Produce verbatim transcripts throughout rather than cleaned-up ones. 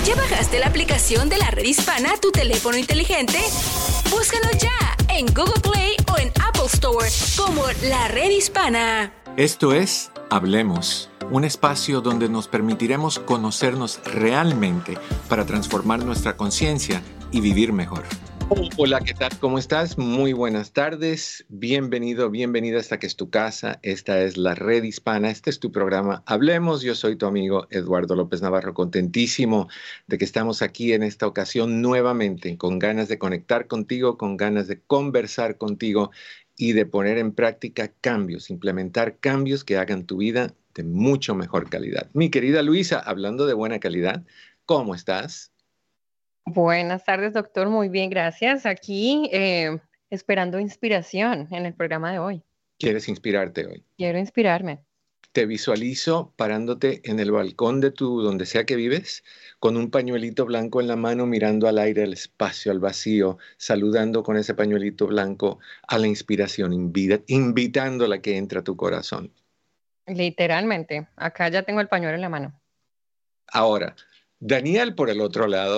¿Ya bajaste la aplicación de la Red Hispana a tu teléfono inteligente? Búscanos ya en Google Play o en Apple Store como La Red Hispana. Esto es Hablemos, un espacio donde nos permitiremos conocernos realmente para transformar nuestra conciencia y vivir mejor. Hola, ¿qué tal? ¿Cómo estás? Muy buenas tardes. Bienvenido, bienvenida hasta que es tu casa. Esta es La Red Hispana. Este es tu programa Hablemos. Yo soy tu amigo Eduardo López Navarro. Contentísimo de que estamos aquí en esta ocasión nuevamente, con ganas de conectar contigo, con ganas de conversar contigo y de poner en práctica cambios, implementar cambios que hagan tu vida de mucho mejor calidad. Mi querida Luisa, hablando de buena calidad, ¿cómo estás? Buenas tardes, doctor. Muy bien, gracias. Aquí eh, esperando inspiración en el programa de hoy. ¿Quieres inspirarte hoy? Quiero inspirarme. Te visualizo parándote en el balcón de tu, donde sea que vives, con un pañuelito blanco en la mano, mirando al aire, al espacio, al vacío, saludando con ese pañuelito blanco a la inspiración, invita, invitándola a que entre a tu corazón. Literalmente. Acá ya tengo el pañuelo en la mano. Ahora, Daniel, por el otro lado,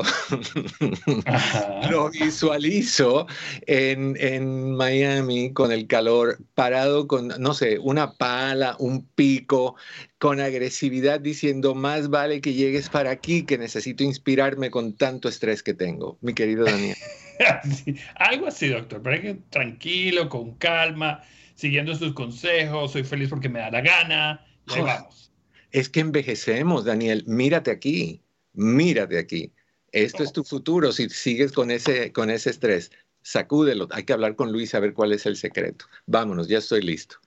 lo visualizo en, en Miami con el calor, parado con, no sé, una pala, un pico, con agresividad, diciendo, más vale que llegues para aquí, que necesito inspirarme con tanto estrés que tengo. Mi querido Daniel. Sí, algo así, doctor, pero hay que tranquilo, con calma, siguiendo sus consejos, soy feliz porque me da la gana, y ahí vamos. Es que envejecemos, Daniel, mírate aquí. Mírate aquí. Esto es tu futuro. Si sigues con ese, con ese estrés, sacúdelo. Hay que hablar con Luis a ver cuál es el secreto. Vámonos, ya estoy listo.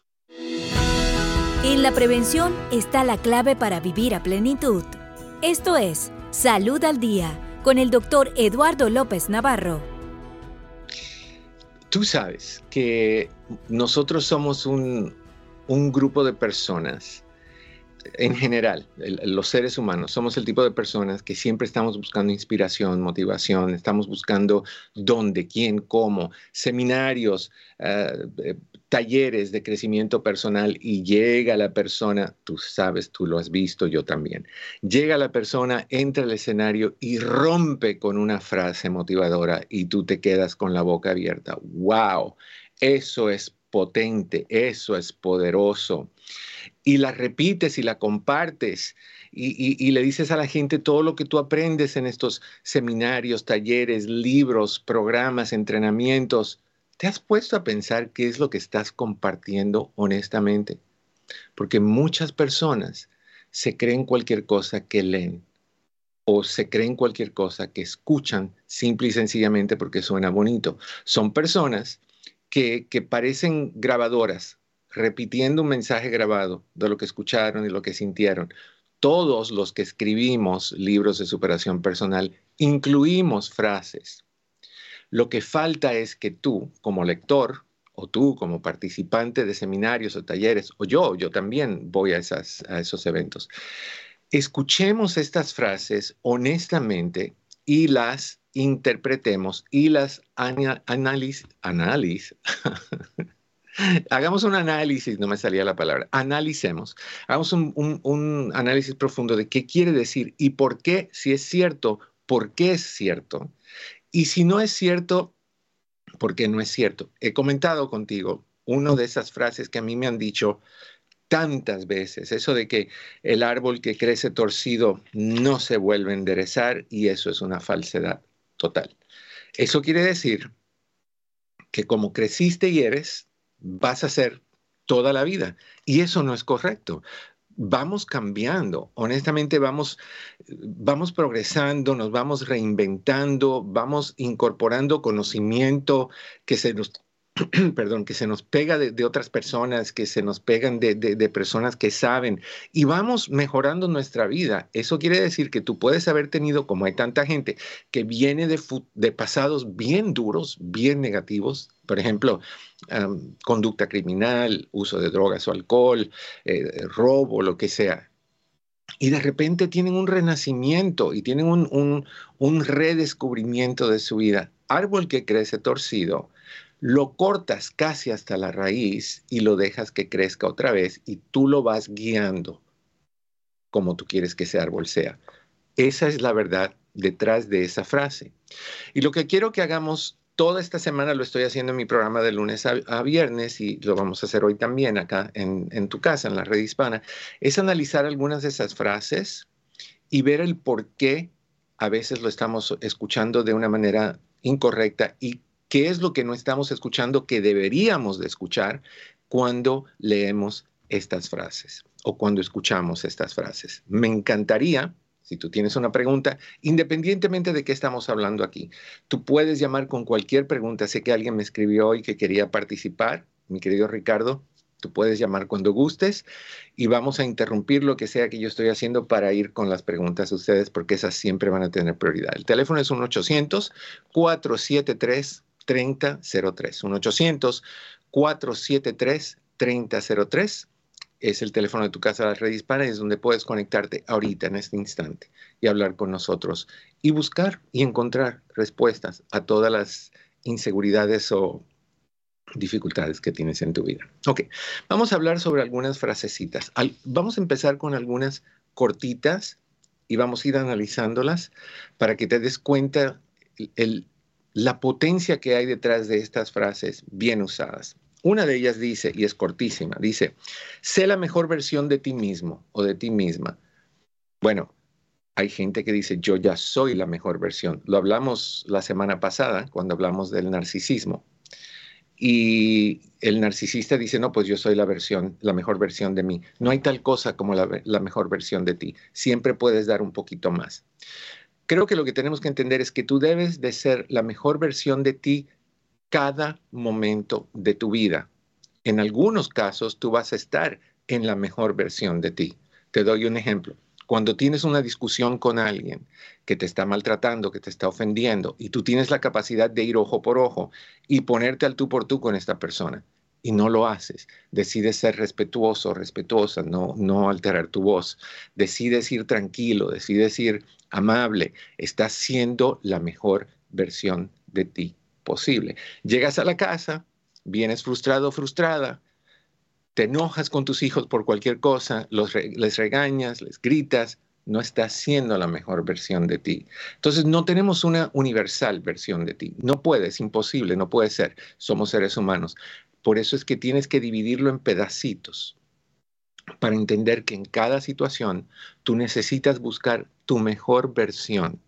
En la prevención está la clave para vivir a plenitud. Esto es Salud al Día con el doctor Eduardo López Navarro. Tú sabes que nosotros somos un, un grupo de personas. En general, el, los seres humanos somos el tipo de personas que siempre estamos buscando inspiración, motivación, estamos buscando dónde, quién, cómo, seminarios, uh, eh, talleres de crecimiento personal y llega la persona, tú sabes, tú lo has visto, yo también, llega la persona, entra al escenario y rompe con una frase motivadora y tú te quedas con la boca abierta. ¡Wow! Eso es potente, eso es poderoso. Y la repites y la compartes y, y, y le dices a la gente todo lo que tú aprendes en estos seminarios, talleres, libros, programas, entrenamientos. ¿Te has puesto a pensar qué es lo que estás compartiendo honestamente? Porque muchas personas se creen cualquier cosa que leen o se creen cualquier cosa que escuchan simple y sencillamente porque suena bonito. Son personas que, que parecen grabadoras, repitiendo un mensaje grabado de lo que escucharon y lo que sintieron. Todos los que escribimos libros de superación personal incluimos frases. Lo que falta es que tú, como lector, o tú como participante de seminarios o talleres, o yo, yo también voy a, esas, a esos eventos, escuchemos estas frases honestamente y las interpretemos y las análisis, análisis, hagamos un análisis, no me salía la palabra, analicemos, hagamos un, un, un análisis profundo de qué quiere decir y por qué, si es cierto, por qué es cierto. Y si no es cierto, ¿por qué no es cierto? He comentado contigo una de esas frases que a mí me han dicho tantas veces, eso de que el árbol que crece torcido no se vuelve a enderezar y eso es una falsedad total. Eso quiere decir que como creciste y eres, vas a ser toda la vida. Y eso no es correcto. Vamos cambiando, honestamente vamos, vamos progresando, nos vamos reinventando, vamos incorporando conocimiento que se nos, perdón, que se nos pega de, de otras personas, que se nos pegan de, de, de personas que saben y vamos mejorando nuestra vida. Eso quiere decir que tú puedes haber tenido, como hay tanta gente, que viene de, de pasados bien duros, bien negativos, por ejemplo, um, conducta criminal, uso de drogas o alcohol, eh, robo, lo que sea. Y de repente tienen un renacimiento y tienen un, un, un redescubrimiento de su vida. Árbol que crece torcido, lo cortas casi hasta la raíz y lo dejas que crezca otra vez y tú lo vas guiando como tú quieres que ese árbol sea. Esa es la verdad detrás de esa frase. Y lo que quiero que hagamos toda esta semana, lo estoy haciendo en mi programa de lunes a, a viernes y lo vamos a hacer hoy también acá en, en tu casa, en la Red Hispana, es analizar algunas de esas frases y ver el por qué a veces lo estamos escuchando de una manera incorrecta y qué es lo que no estamos escuchando que deberíamos de escuchar cuando leemos estas frases o cuando escuchamos estas frases. Me encantaría, si tú tienes una pregunta, independientemente de qué estamos hablando aquí, tú puedes llamar con cualquier pregunta. Sé que alguien me escribió hoy que quería participar, mi querido Ricardo. Tú puedes llamar cuando gustes y vamos a interrumpir lo que sea que yo estoy haciendo para ir con las preguntas de ustedes, porque esas siempre van a tener prioridad. El teléfono es uno ochocientos, cuatro siete tres, tres cero cero tres. uno ochocientos, cuatro siete tres, tres cero cero tres. Es el teléfono de tu casa, la Red Hispana, y es donde puedes conectarte ahorita, en este instante, y hablar con nosotros y buscar y encontrar respuestas a todas las inseguridades o dificultades que tienes en tu vida. Ok, vamos a hablar sobre algunas frasecitas. Al, vamos a empezar con algunas cortitas y vamos a ir analizándolas para que te des cuenta el, el, la potencia que hay detrás de estas frases bien usadas. Una de ellas dice, y es cortísima, dice, sé la mejor versión de ti mismo o de ti misma. Bueno, hay gente que dice, yo ya soy la mejor versión. Lo hablamos la semana pasada cuando hablamos del narcisismo. Y el narcisista dice, no, pues yo soy la versión, la mejor versión de mí. No hay tal cosa como la, la mejor versión de ti. Siempre puedes dar un poquito más. Creo que lo que tenemos que entender es que tú debes de ser la mejor versión de ti cada momento de tu vida. En algunos casos, tú vas a estar en la mejor versión de ti. Te doy un ejemplo. Cuando tienes una discusión con alguien que te está maltratando, que te está ofendiendo, y tú tienes la capacidad de ir ojo por ojo y ponerte al tú por tú con esta persona, y no lo haces, decides ser respetuoso, respetuosa, no, no alterar tu voz, decides ir tranquilo, decides ir amable, estás siendo la mejor versión de ti posible. Llegas a la casa, vienes frustrado o frustrada, te enojas con tus hijos por cualquier cosa, los re- les regañas, les gritas, no estás siendo la mejor versión de ti. Entonces no tenemos una universal versión de ti. No puede, es imposible, no puede ser. Somos seres humanos. Por eso es que tienes que dividirlo en pedacitos para entender que en cada situación tú necesitas buscar tu mejor versión.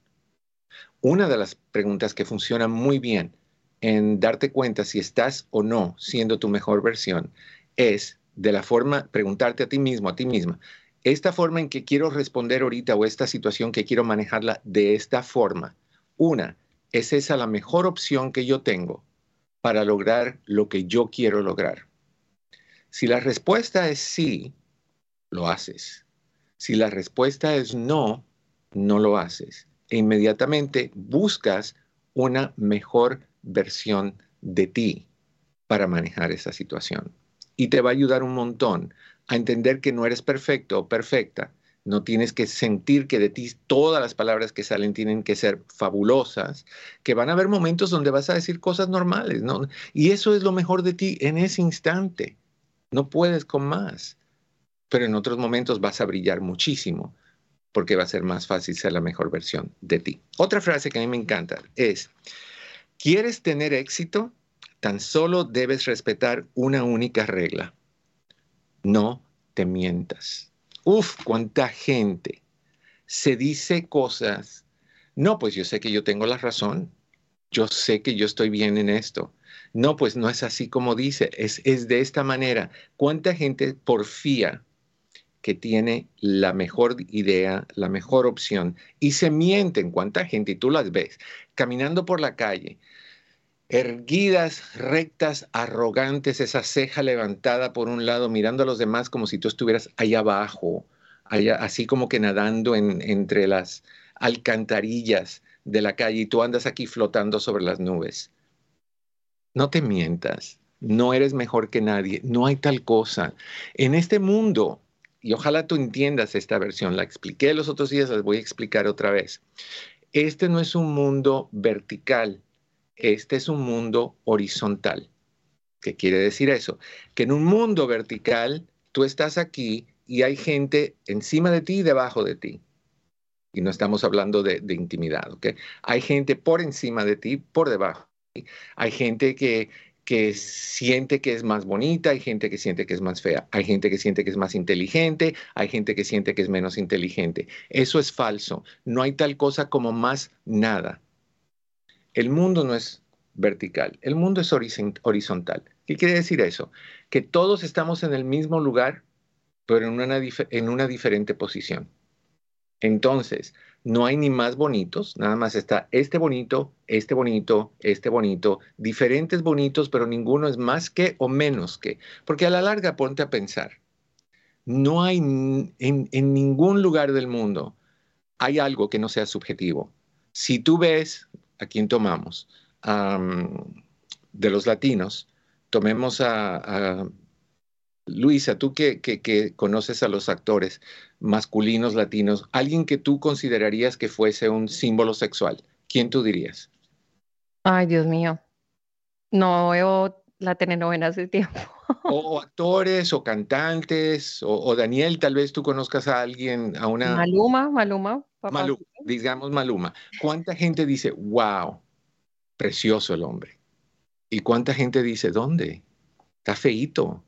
Una de las preguntas que funciona muy bien en darte cuenta si estás o no siendo tu mejor versión es de la forma, preguntarte a ti mismo, a ti misma, esta forma en que quiero responder ahorita o esta situación que quiero manejarla de esta forma. Una, ¿es esa la mejor opción que yo tengo para lograr lo que yo quiero lograr? Si la respuesta es sí, lo haces. Si la respuesta es no, no lo haces. E inmediatamente buscas una mejor versión de ti para manejar esa situación. Y te va a ayudar un montón a entender que no eres perfecto o perfecta. No tienes que sentir que de ti todas las palabras que salen tienen que ser fabulosas, que van a haber momentos donde vas a decir cosas normales, ¿no? Y eso es lo mejor de ti en ese instante. No puedes con más. Pero en otros momentos vas a brillar muchísimo porque va a ser más fácil ser la mejor versión de ti. Otra frase que a mí me encanta es, ¿quieres tener éxito? Tan solo debes respetar una única regla. No te mientas. Uf, cuánta gente se dice cosas. No, pues yo sé que yo tengo la razón. Yo sé que yo estoy bien en esto. No, pues no es así como dice. Es, es de esta manera. ¿Cuánta gente porfía que tiene la mejor idea, la mejor opción y se mienten? ¿Cuánta gente? Y tú las ves caminando por la calle, erguidas, rectas, arrogantes, esa ceja levantada por un lado, mirando a los demás como si tú estuvieras ahí abajo, allá, así como que nadando en, entre las alcantarillas de la calle y tú andas aquí flotando sobre las nubes. No te mientas, no eres mejor que nadie, no hay tal cosa. En este mundo, y ojalá tú entiendas esta versión, la expliqué los otros días, las voy a explicar otra vez. Este no es un mundo vertical. Este es un mundo horizontal. ¿Qué quiere decir eso? Que en un mundo vertical, tú estás aquí y hay gente encima de ti y debajo de ti. Y no estamos hablando de, de intimidad, ¿ok? Hay gente por encima de ti, por debajo. Hay gente que, que siente que es más bonita, hay gente que siente que es más fea, hay gente que siente que es más inteligente, hay gente que siente que es menos inteligente. Eso es falso. No hay tal cosa como más nada. El mundo no es vertical, el mundo es horizontal. ¿Qué quiere decir eso? Que todos estamos en el mismo lugar, pero en una, en una diferente posición. Entonces, no hay ni más bonitos, nada más está este bonito, este bonito, este bonito, diferentes bonitos, pero ninguno es más que o menos que. Porque a la larga ponte a pensar, no hay en, en ningún lugar del mundo, hay algo que no sea subjetivo. Si tú ves, ¿a quién tomamos? Um, de los latinos, tomemos a, a Luisa, tú que, que, que conoces a los actores masculinos latinos, alguien que tú considerarías que fuese un símbolo sexual, ¿quién tú dirías? Ay, Dios mío. No veo la telenovela hace tiempo. O, o actores o cantantes, o, o Daniel, tal vez tú conozcas a alguien, a una Maluma, Maluma, papá. Maluma, digamos Maluma. ¿Cuánta gente dice, wow, precioso el hombre? ¿Y cuánta gente dice, ¿dónde? Está feíto.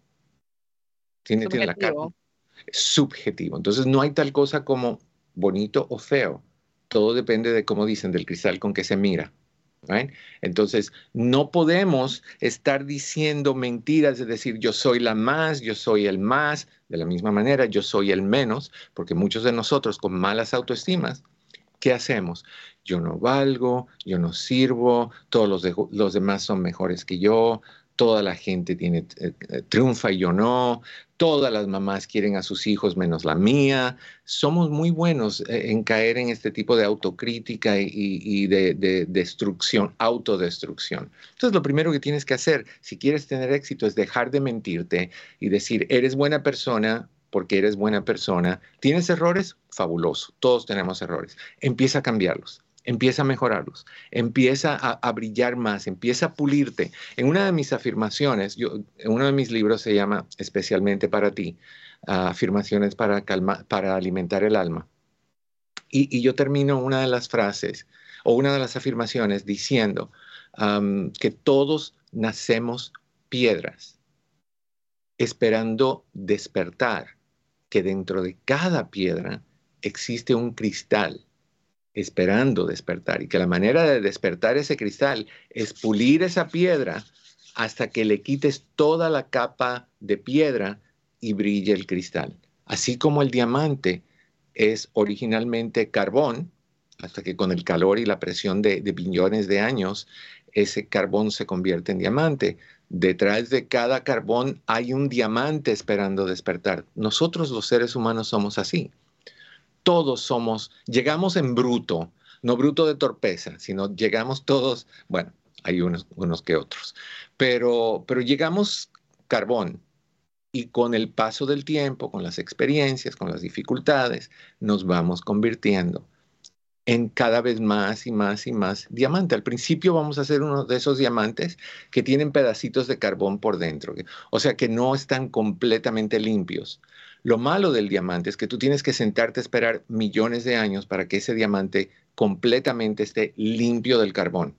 Tiene, tiene la cara. Subjetivo. Subjetivo. Entonces no hay tal cosa como bonito o feo. Todo depende de, cómo dicen, del cristal con que se mira. ¿Right? Entonces no podemos estar diciendo mentiras de decir yo soy la más, yo soy el más, de la misma manera yo soy el menos, porque muchos de nosotros con malas autoestimas, ¿qué hacemos? Yo no valgo, yo no sirvo, todos los, de, los demás son mejores que yo, toda la gente tiene, eh, triunfa y yo no, todas las mamás quieren a sus hijos menos la mía. Somos muy buenos eh, en caer en este tipo de autocrítica y, y de, de destrucción, autodestrucción. Entonces lo primero que tienes que hacer si quieres tener éxito es dejar de mentirte y decir, eres buena persona porque eres buena persona. ¿Tienes errores? Fabuloso, todos tenemos errores. Empieza a cambiarlos. Empieza a mejorarlos, empieza a, a brillar más, empieza a pulirte. En una de mis afirmaciones, yo, en uno de mis libros se llama Especialmente para ti, uh, afirmaciones para, calma, para alimentar el alma. Y, y yo termino una de las frases o una de las afirmaciones diciendo um, que todos nacemos piedras, esperando despertar, que dentro de cada piedra existe un cristal esperando despertar y que la manera de despertar ese cristal es pulir esa piedra hasta que le quites toda la capa de piedra y brille el cristal. Así como el diamante es originalmente carbón, hasta que con el calor y la presión de, de billones de años, ese carbón se convierte en diamante. Detrás de cada carbón hay un diamante esperando despertar. Nosotros los seres humanos somos así. Todos somos, llegamos en bruto, no bruto de torpeza, sino llegamos todos, bueno, hay unos, unos que otros, pero, pero llegamos carbón y con el paso del tiempo, con las experiencias, con las dificultades, nos vamos convirtiendo en cada vez más y más y más diamante. Al principio vamos a hacer uno de esos diamantes que tienen pedacitos de carbón por dentro, o sea que no están completamente limpios. Lo malo del diamante es que tú tienes que sentarte a esperar millones de años para que ese diamante completamente esté limpio del carbón.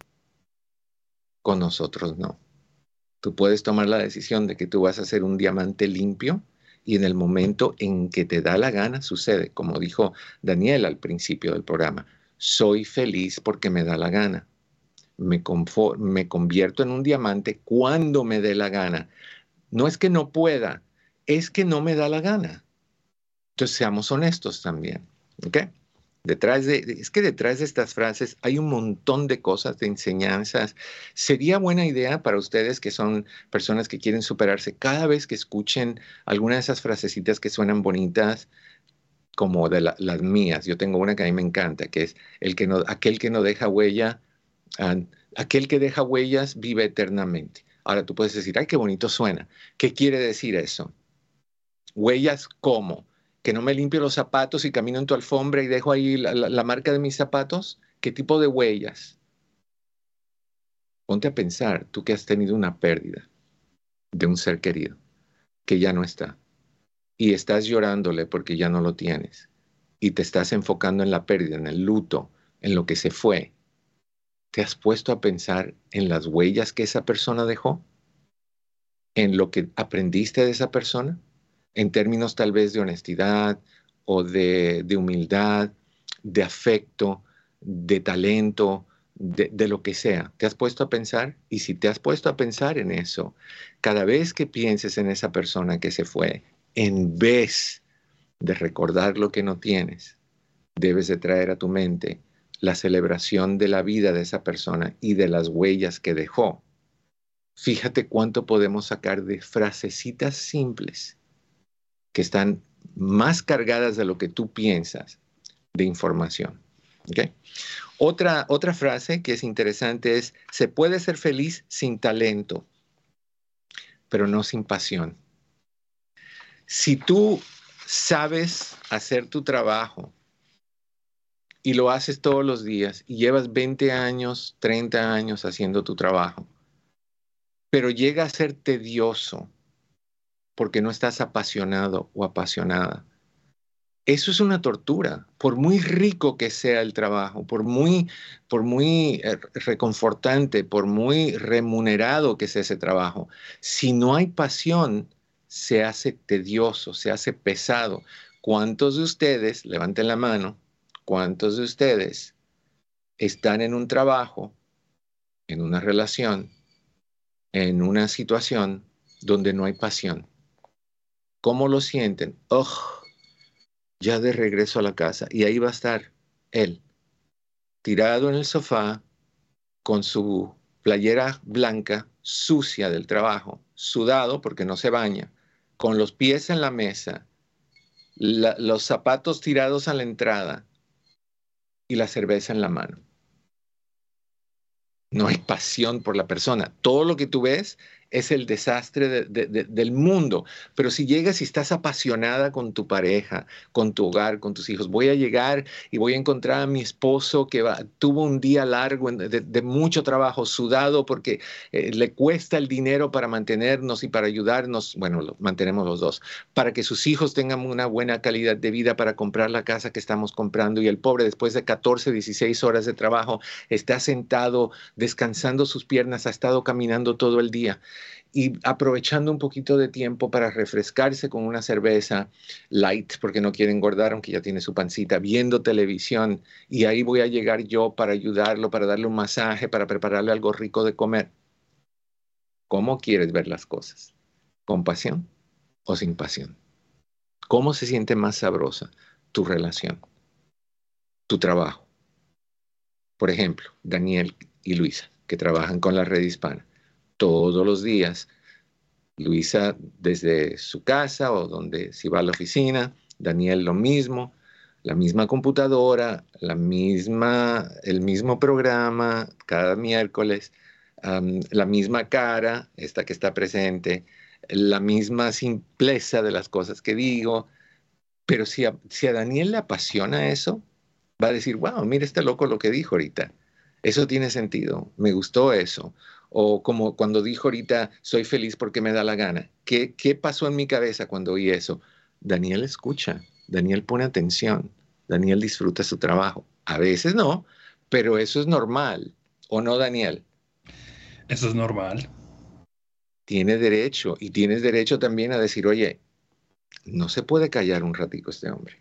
Con nosotros no. Tú puedes tomar la decisión de que tú vas a hacer un diamante limpio y en el momento en que te da la gana sucede, como dijo Daniel al principio del programa, soy feliz porque me da la gana. Me, me convierto en un diamante cuando me dé la gana. No es que no pueda, es que no me da la gana. Entonces seamos honestos también, ¿ok? Detrás de, es que detrás de estas frases hay un montón de cosas, de enseñanzas. Sería buena idea para ustedes que son personas que quieren superarse, cada vez que escuchen alguna de esas frasecitas que suenan bonitas, como de la, las mías. Yo tengo una que a mí me encanta, que es el que no, aquel que no deja huella, uh, aquel que deja huellas vive eternamente. Ahora tú puedes decir, ay, qué bonito suena. ¿Qué quiere decir eso? ¿Huellas cómo? ¿Que no me limpio los zapatos y camino en tu alfombra y dejo ahí la, la, la marca de mis zapatos? ¿Qué tipo de huellas? Ponte a pensar, tú que has tenido una pérdida de un ser querido, que ya no está, y estás llorándole porque ya no lo tienes. y te estás enfocando en la pérdida, en el luto, en lo que se fue, ¿te has puesto a pensar en las huellas que esa persona dejó? ¿En lo que aprendiste de esa persona? En términos tal vez de honestidad o de, de humildad, de afecto, de talento, de, de lo que sea. ¿Te has puesto a pensar? Y si te has puesto a pensar en eso, cada vez que pienses en esa persona que se fue, en vez de recordar lo que no tienes, debes de traer a tu mente la celebración de la vida de esa persona y de las huellas que dejó. Fíjate cuánto podemos sacar de frasecitas simples que están más cargadas de lo que tú piensas de información. ¿Okay? Otra, otra frase que es interesante es: se puede ser feliz sin talento, pero no sin pasión. Si tú sabes hacer tu trabajo y lo haces todos los días y llevas veinte años, treinta años haciendo tu trabajo, pero llega a ser tedioso porque no estás apasionado o apasionada, eso es una tortura. Por muy rico que sea el trabajo, por muy, por muy eh, reconfortante, por muy remunerado que sea ese trabajo, si no hay pasión, se hace tedioso, se hace pesado. ¿Cuántos de ustedes, levanten la mano, cuántos de ustedes están en un trabajo, en una relación, en una situación donde no hay pasión? ¿Cómo lo sienten? ¡Ugh! Ya de regreso a la casa. Y ahí va a estar él, tirado en el sofá, con su playera blanca, sucia del trabajo, sudado porque no se baña, con los pies en la mesa, la, los zapatos tirados a la entrada y la cerveza en la mano. No hay pasión por la persona. Todo lo que tú ves es el desastre de, de, de, del mundo. Pero si llegas y estás apasionada con tu pareja, con tu hogar, con tus hijos, voy a llegar y voy a encontrar a mi esposo que va, tuvo un día largo de, de mucho trabajo, sudado porque eh, le cuesta el dinero para mantenernos y para ayudarnos, bueno, lo mantenemos los dos, para que sus hijos tengan una buena calidad de vida, para comprar la casa que estamos comprando, y el pobre, después de catorce, dieciséis horas de trabajo, está sentado descansando sus piernas, ha estado caminando todo el día y aprovechando un poquito de tiempo para refrescarse con una cerveza light, porque no quiere engordar, aunque ya tiene su pancita, viendo televisión, y ahí voy a llegar yo para ayudarlo, para darle un masaje, para prepararle algo rico de comer. ¿Cómo quieres ver las cosas? ¿Con pasión o sin pasión? ¿Cómo se siente más sabrosa tu relación, tu trabajo? Por ejemplo, Daniel y Luisa, que trabajan con la Red Hispana. Todos los días, Luisa desde su casa o donde si va a la oficina, Daniel lo mismo, la misma computadora, la misma, el mismo programa cada miércoles, um, la misma cara, esta que está presente, la misma simpleza de las cosas que digo. Pero si a, si a Daniel le apasiona eso, va a decir: wow, mira este loco lo que dijo ahorita. Eso tiene sentido, me gustó eso. O como cuando dijo ahorita, soy feliz porque me da la gana. ¿Qué, qué pasó en mi cabeza cuando oí eso? Daniel escucha, Daniel pone atención, Daniel disfruta su trabajo. A veces no, pero eso es normal. ¿O no, Daniel? Eso es normal. Tiene derecho, y tienes derecho también a decir: oye, no se puede callar un ratico este hombre.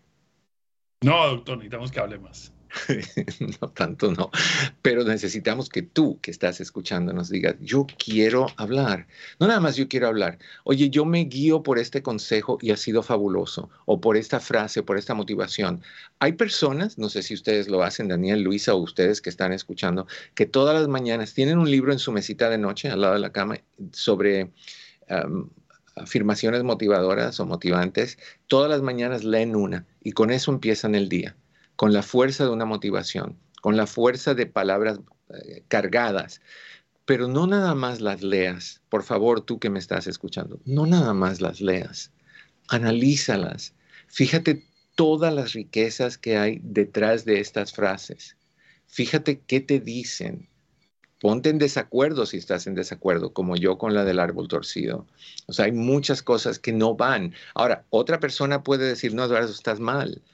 No, doctor, necesitamos que hable más. No, tanto no, pero necesitamos que tú que estás escuchando nos digas: yo quiero hablar. No nada más yo quiero hablar. Oye, yo me guío por este consejo y ha sido fabuloso, o por esta frase, por esta motivación. Hay personas, no sé si ustedes lo hacen, Daniel, Luisa, o ustedes que están escuchando, que todas las mañanas tienen un libro en su mesita de noche al lado de la cama sobre um, afirmaciones motivadoras o motivantes. Todas las mañanas leen una y con eso empiezan el día, con la fuerza de una motivación, con la fuerza de palabras eh, cargadas. Pero no nada más las leas, por favor, tú que me estás escuchando, no nada más las leas, analízalas. Fíjate todas las riquezas que hay detrás de estas frases. Fíjate qué te dicen. Ponte en desacuerdo si estás en desacuerdo, como yo con la del árbol torcido. O sea, hay muchas cosas que no van. Ahora, otra persona puede decir: no, Eduardo, estás mal.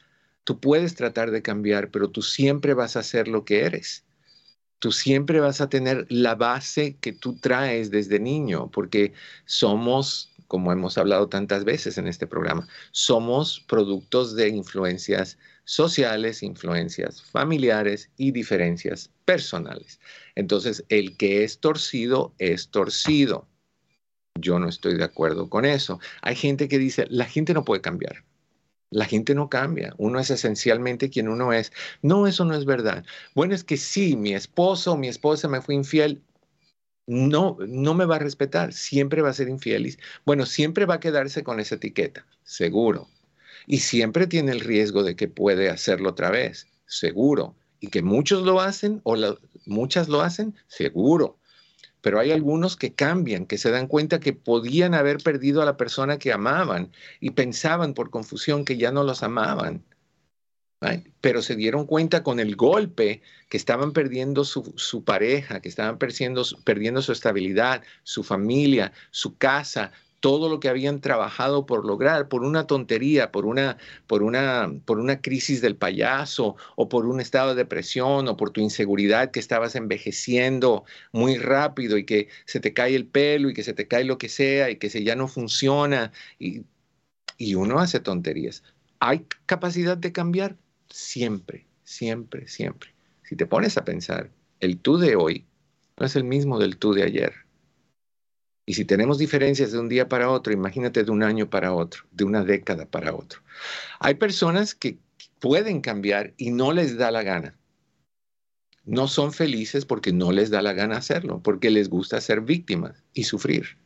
Tú puedes tratar de cambiar, pero tú siempre vas a ser lo que eres. Tú siempre vas a tener la base que tú traes desde niño, porque somos, como hemos hablado tantas veces en este programa, somos productos de influencias sociales, influencias familiares y diferencias personales. Entonces, el que es torcido, es torcido. Yo no estoy de acuerdo con eso. Hay gente que dice, la gente no puede cambiar. La gente no cambia. Uno es esencialmente quien uno es. No, eso no es verdad. Bueno, es que sí, mi esposo o mi esposa me fue infiel. No, no me va a respetar. Siempre va a ser infiel. Bueno, siempre va a quedarse con esa etiqueta. Seguro. Y siempre tiene el riesgo de que puede hacerlo otra vez. Seguro. Y que muchos lo hacen o la, muchas lo hacen. Seguro. Pero hay algunos que cambian, que se dan cuenta que podían haber perdido a la persona que amaban y pensaban por confusión que ya no los amaban. ¿Right? Pero se dieron cuenta con el golpe que estaban perdiendo su, su pareja, que estaban perdiendo, perdiendo su estabilidad, su familia, su casa, todo lo que habían trabajado por lograr, por una tontería, por una, por una, por una crisis del payaso, o por un estado de depresión, o por tu inseguridad que estabas envejeciendo muy rápido y que se te cae el pelo y que se te cae lo que sea y que se ya no funciona. Y, y uno hace tonterías. ¿Hay capacidad de cambiar? Siempre, siempre, siempre. Si te pones a pensar, el tú de hoy no es el mismo del tú de ayer. Y si tenemos diferencias de un día para otro, imagínate de un año para otro, de una década para otro. Hay personas que pueden cambiar y no les da la gana. No son felices porque no les da la gana hacerlo, porque les gusta ser víctimas y sufrir.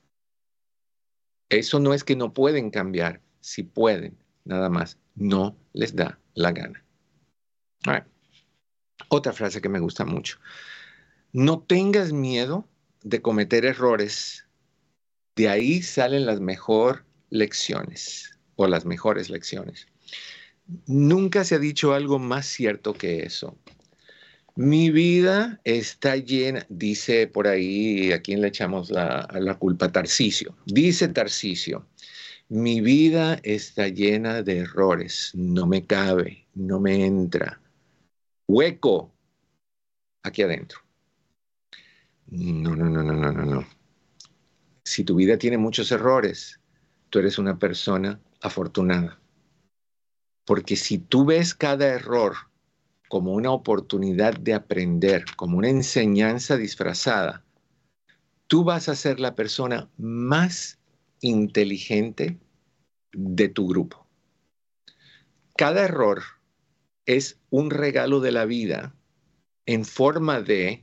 Eso no es que no pueden cambiar, si pueden, nada más, no les da la gana. All right. Otra frase que me gusta mucho. No tengas miedo de cometer errores, de ahí salen las mejores lecciones o las mejores lecciones. Nunca se ha dicho algo más cierto que eso. Mi vida está llena, dice por ahí, ¿a quién le echamos la, la culpa? Tarcisio. Dice Tarcisio, mi vida está llena de errores, no me cabe, no me entra. Hueco aquí adentro. No, no, no, no, no, no, no. Si tu vida tiene muchos errores, tú eres una persona afortunada. Porque si tú ves cada error como una oportunidad de aprender, como una enseñanza disfrazada, tú vas a ser la persona más inteligente de tu grupo. Cada error es un regalo de la vida en forma de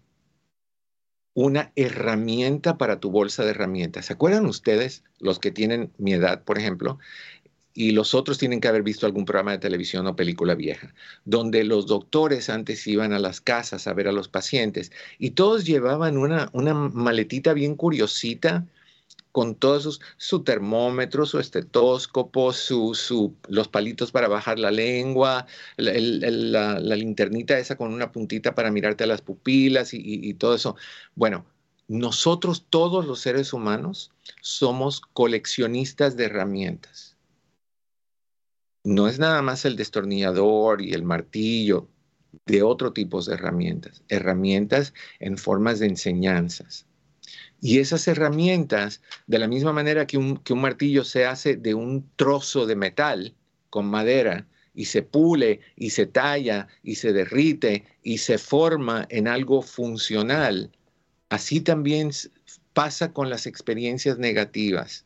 una herramienta para tu bolsa de herramientas. ¿Se acuerdan ustedes, los que tienen mi edad, por ejemplo, y los otros tienen que haber visto algún programa de televisión o película vieja, donde los doctores antes iban a las casas a ver a los pacientes y todos llevaban una, una maletita bien curiosita con todos sus, su termómetro, su estetoscopio, su, su, los palitos para bajar la lengua, el, el, la, la linternita esa con una puntita para mirarte a las pupilas y, y, y todo eso. Bueno, nosotros todos los seres humanos somos coleccionistas de herramientas. No es nada más el destornillador y el martillo, de otro tipo de herramientas, herramientas en formas de enseñanzas. Y esas herramientas, de la misma manera que un, que un martillo se hace de un trozo de metal con madera y se pule y se talla y se derrite y se forma en algo funcional, así también pasa con las experiencias negativas.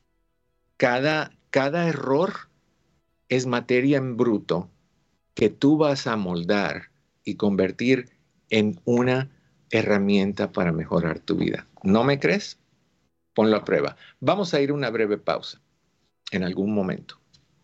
Cada, cada error es materia en bruto que tú vas a moldar y convertir en una herramienta para mejorar tu vida. ¿No me crees? Ponlo a prueba. Vamos a ir a una breve pausa en algún momento.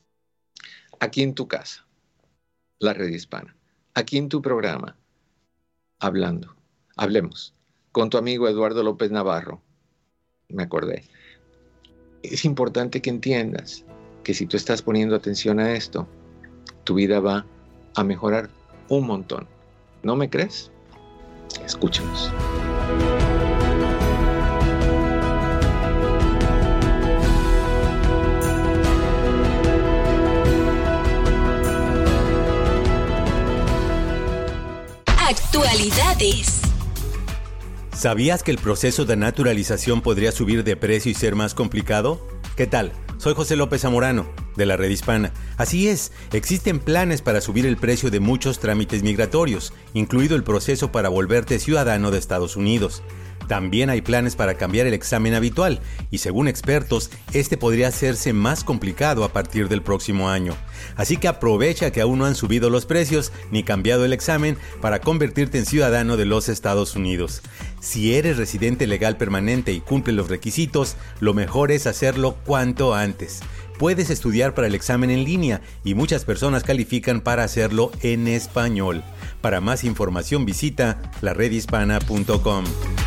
Aquí en tu casa, la Red Hispana. Aquí en tu programa, hablando. Hablemos con tu amigo Eduardo López Navarro. Me acordé. Es importante que entiendas que si tú estás poniendo atención a esto, tu vida va a mejorar un montón. ¿No me crees? Escúchanos. Actualidades. ¿Sabías que el proceso de naturalización podría subir de precio y ser más complicado? ¿Qué tal? Soy José López Zamorano, de la Red Hispana. Así es, existen planes para subir el precio de muchos trámites migratorios, incluido el proceso para volverte ciudadano de Estados Unidos. También hay planes para cambiar el examen habitual, y según expertos, este podría hacerse más complicado a partir del próximo año. Así que aprovecha que aún no han subido los precios ni cambiado el examen para convertirte en ciudadano de los Estados Unidos. Si eres residente legal permanente y cumple los requisitos, lo mejor es hacerlo cuanto antes. Puedes estudiar para el examen en línea y muchas personas califican para hacerlo en español. Para más información visita la red hispana punto com.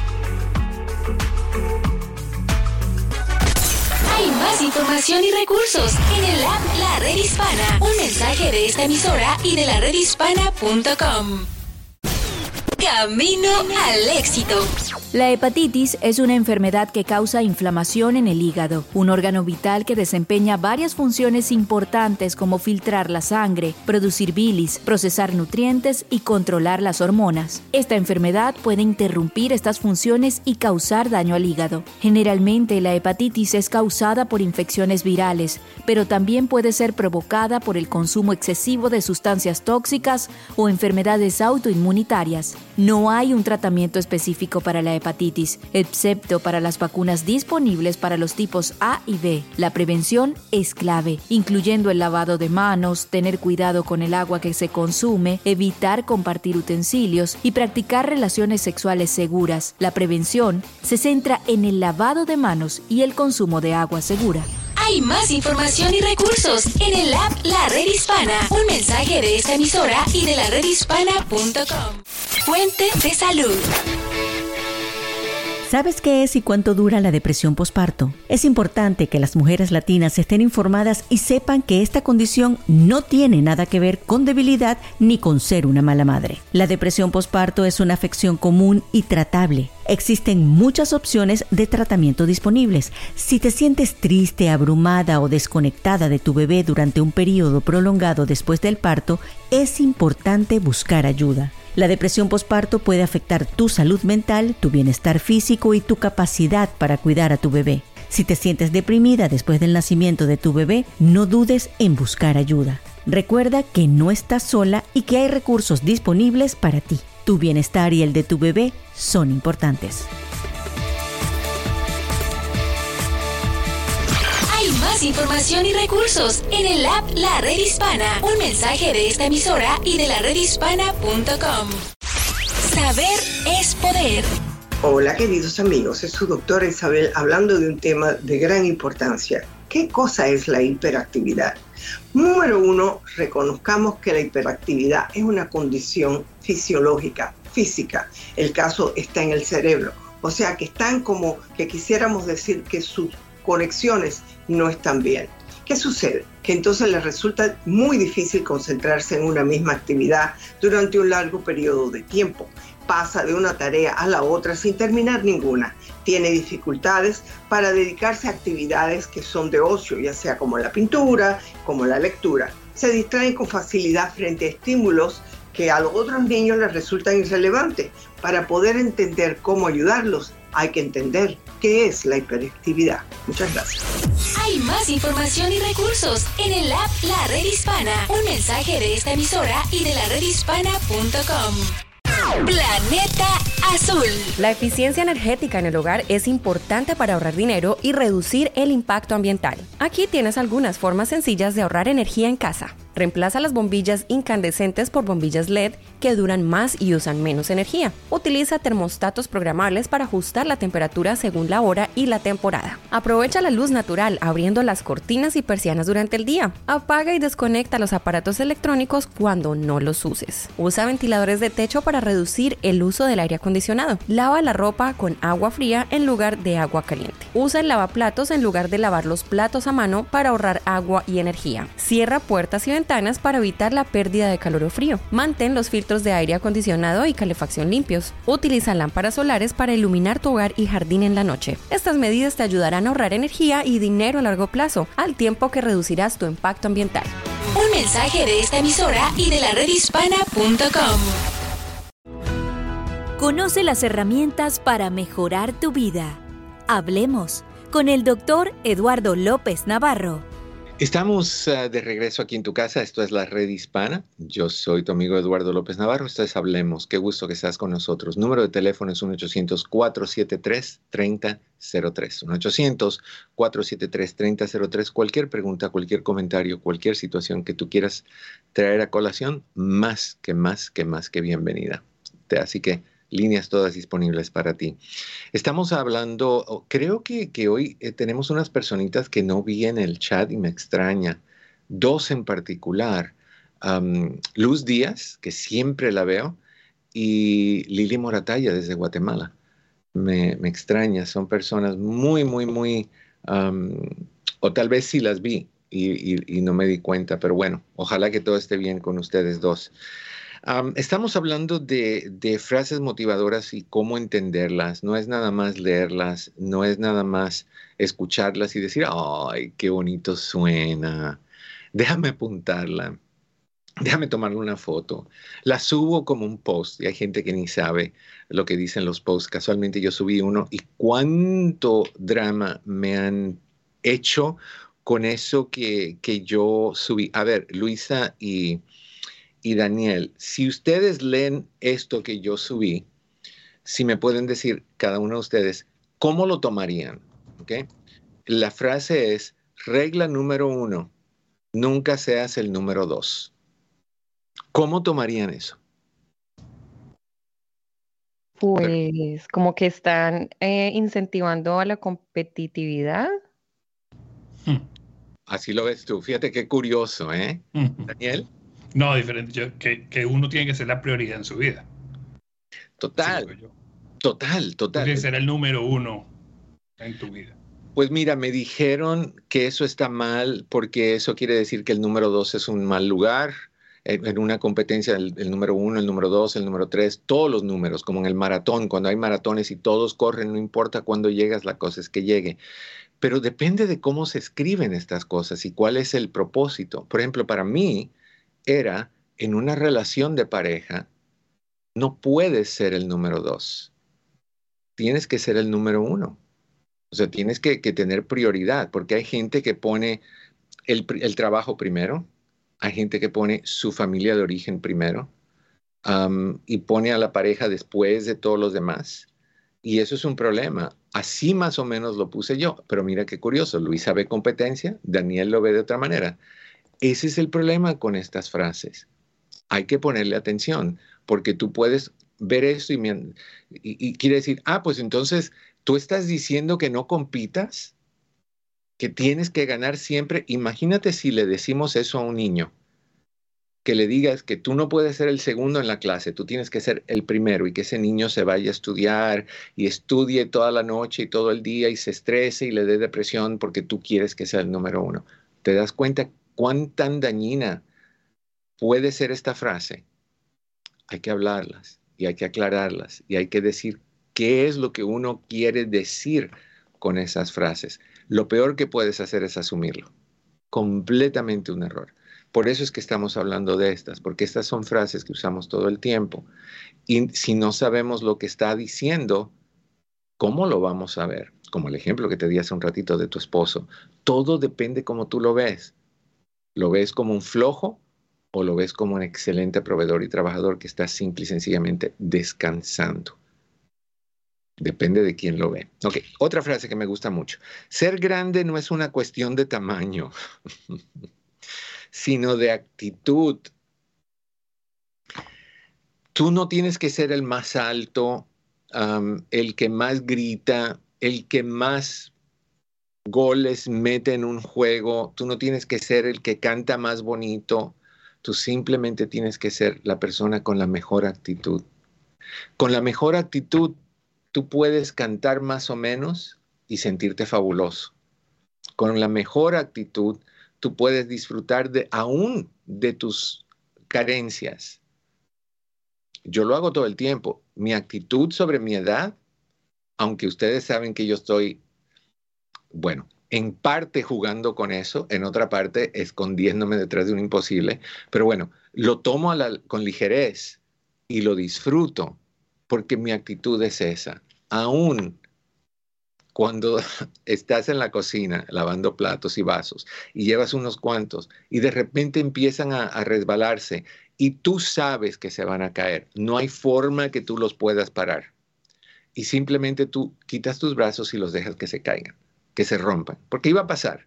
Hay más información y recursos en el app La Red Hispana. Un mensaje de esta emisora y de la red hispana punto com. Camino al éxito. La hepatitis es una enfermedad que causa inflamación en el hígado, un órgano vital que desempeña varias funciones importantes como filtrar la sangre, producir bilis, procesar nutrientes y controlar las hormonas. Esta enfermedad puede interrumpir estas funciones y causar daño al hígado. Generalmente la hepatitis es causada por infecciones virales, pero también puede ser provocada por el consumo excesivo de sustancias tóxicas o enfermedades autoinmunitarias. No hay un tratamiento específico para la hepatitis, excepto para las vacunas disponibles para los tipos A y B. La prevención es clave, incluyendo el lavado de manos, tener cuidado con el agua que se consume, evitar compartir utensilios y practicar relaciones sexuales seguras. La prevención se centra en el lavado de manos y el consumo de agua segura. Hay más información y recursos en el app La Red Hispana. Un mensaje de esta emisora y de la red hispana punto com. Fuente de salud. ¿Sabes qué es y cuánto dura la depresión posparto? Es importante que las mujeres latinas estén informadas y sepan que esta condición no tiene nada que ver con debilidad ni con ser una mala madre. La depresión posparto es una afección común y tratable. Existen muchas opciones de tratamiento disponibles. Si te sientes triste, abrumada o desconectada de tu bebé durante un periodo prolongado después del parto, es importante buscar ayuda. La depresión posparto puede afectar tu salud mental, tu bienestar físico y tu capacidad para cuidar a tu bebé. Si te sientes deprimida después del nacimiento de tu bebé, no dudes en buscar ayuda. Recuerda que no estás sola y que hay recursos disponibles para ti. Tu bienestar y el de tu bebé son importantes. Hay más información y recursos en el app La Red Hispana. Un mensaje de esta emisora y de la red hispana punto com. Saber es poder. Hola queridos amigos, es su doctora Isabel hablando de un tema de gran importancia. ¿Qué cosa es la hiperactividad? Número uno, reconozcamos que la hiperactividad es una condición fisiológica, física. El caso está en el cerebro. O sea que están como que quisiéramos decir que sus conexiones no están bien. ¿Qué sucede? Que entonces les resulta muy difícil concentrarse en una misma actividad durante un largo periodo de tiempo. Pasa de una tarea a la otra sin terminar ninguna. Tiene dificultades para dedicarse a actividades que son de ocio, ya sea como la pintura, como la lectura. Se distraen con facilidad frente a estímulos que a los otros niños les resultan irrelevantes. Para poder entender cómo ayudarlos, hay que entender qué es la hiperactividad. Muchas gracias. Hay más información y recursos en el app La Red Hispana. Un mensaje de esta emisora y de la red hispana punto com. Planeta Azul. La eficiencia energética en el hogar es importante para ahorrar dinero y reducir el impacto ambiental. Aquí tienes algunas formas sencillas de ahorrar energía en casa. Reemplaza las bombillas incandescentes por bombillas L E D que duran más y usan menos energía. Utiliza termostatos programables para ajustar la temperatura según la hora y la temporada. Aprovecha la luz natural abriendo las cortinas y persianas durante el día. Apaga y desconecta los aparatos electrónicos cuando no los uses. Usa ventiladores de techo para reducir el uso del aire acondicionado. Lava la ropa con agua fría en lugar de agua caliente. Usa el lavaplatos en lugar de lavar los platos a mano para ahorrar agua y energía. Cierra puertas y ventanas para evitar la pérdida de calor o frío. Mantén los filtros de aire acondicionado y calefacción limpios. Utiliza lámparas solares para iluminar tu hogar y jardín en la noche. Estas medidas te ayudarán a ahorrar energía y dinero a largo plazo, al tiempo que reducirás tu impacto ambiental. Un mensaje de esta emisora y de la red hispana punto com. Conoce las herramientas para mejorar tu vida. Hablemos con el doctor Eduardo López Navarro. Estamos uh, de regreso aquí en tu casa. Esto es La Red Hispana. Yo soy tu amigo Eduardo López Navarro. Esto es Hablemos. Qué gusto que estás con nosotros. Número de teléfono es uno ochocientos, cuatro siete tres, tres cero cero tres. uno ochocientos, cuatro siete tres, tres cero cero tres. Cualquier pregunta, cualquier comentario, cualquier situación que tú quieras traer a colación, más que más que más que bienvenida. Así que líneas todas disponibles para ti. Estamos hablando, creo que, que hoy eh, tenemos unas personitas que no vi en el chat y me extraña. Dos en particular. Um, Luz Díaz, que siempre la veo, y Lili Morataya desde Guatemala. Me, me extraña, son personas muy, muy, muy, um, o tal vez sí las vi y, y, y no me di cuenta, pero bueno, ojalá que todo esté bien con ustedes dos. Um, estamos hablando de, de frases motivadoras y cómo entenderlas. No es nada más leerlas, no es nada más escucharlas y decir, ¡ay, qué bonito suena! Déjame apuntarla, déjame tomarle una foto. La subo como un post y hay gente que ni sabe lo que dicen los posts. Casualmente yo subí uno y cuánto drama me han hecho con eso que, que yo subí. A ver, Luisa y... Y Daniel, si ustedes leen esto que yo subí, si me pueden decir cada uno de ustedes, ¿cómo lo tomarían? ¿Okay? La frase es, regla número uno, nunca seas el número dos. ¿Cómo tomarían eso? Pues como que están eh, incentivando a la competitividad. Así lo ves tú. Fíjate qué curioso, ¿eh? Daniel. No, diferente. Yo, que, que uno tiene que ser la prioridad en su vida. Total, Sí, total, total. Tiene que ser el número uno en tu vida. Pues mira, me dijeron que eso está mal porque eso quiere decir que el número dos es un mal lugar. En, en una competencia, el, el número uno, el número dos, el número tres, todos los números, como en el maratón, cuando hay maratones y todos corren, no importa cuándo llegas, la cosa es que llegue. Pero depende de cómo se escriben estas cosas y cuál es el propósito. Por ejemplo, para mí, era en una relación de pareja, no puedes ser el número dos. Tienes que ser el número uno. O sea, tienes que, que tener prioridad, porque hay gente que pone el, el trabajo primero, hay gente que pone su familia de origen primero, um, y pone a la pareja después de todos los demás. Y eso es un problema. Así más o menos lo puse yo. Pero mira qué curioso, Luisa ve competencia, Daniel lo ve de otra manera. Ese es el problema con estas frases. Hay que ponerle atención, porque tú puedes ver esto y, me, y, y quiere decir, ah, pues entonces tú estás diciendo que no compitas, que tienes que ganar siempre. Imagínate si le decimos eso a un niño, que le digas que tú no puedes ser el segundo en la clase, tú tienes que ser el primero y que ese niño se vaya a estudiar y estudie toda la noche y todo el día y se estrese y le dé depresión porque tú quieres que sea el número uno. ¿Te das cuenta cuán tan dañina puede ser esta frase? Hay que hablarlas y hay que aclararlas y hay que decir qué es lo que uno quiere decir con esas frases. Lo peor que puedes hacer es asumirlo. Completamente un error. Por eso es que estamos hablando de estas, porque estas son frases que usamos todo el tiempo. Y si no sabemos lo que está diciendo, ¿cómo lo vamos a ver? Como el ejemplo que te di hace un ratito de tu esposo. Todo depende cómo tú lo ves. ¿Lo ves como un flojo o lo ves como un excelente proveedor y trabajador que está simple y sencillamente descansando? Depende de quién lo ve. Ok, otra frase que me gusta mucho. Ser grande no es una cuestión de tamaño, sino de actitud. Tú no tienes que ser el más alto, um, el que más grita, el que más goles mete en un juego. Tú no tienes que ser el que canta más bonito. Tú simplemente tienes que ser la persona con la mejor actitud. Con la mejor actitud, tú puedes cantar más o menos y sentirte fabuloso. Con la mejor actitud, tú puedes disfrutar de, aún de tus carencias. Yo lo hago todo el tiempo. Mi actitud sobre mi edad, aunque ustedes saben que yo estoy, bueno, en parte jugando con eso, en otra parte escondiéndome detrás de un imposible, pero bueno, lo tomo a la, con ligerez y lo disfruto, porque mi actitud es esa. Aún cuando estás en la cocina lavando platos y vasos y llevas unos cuantos y de repente empiezan a, a resbalarse y tú sabes que se van a caer, no hay forma que tú los puedas parar. Y simplemente tú quitas tus brazos y los dejas que se caigan, que se rompan, porque iba a pasar.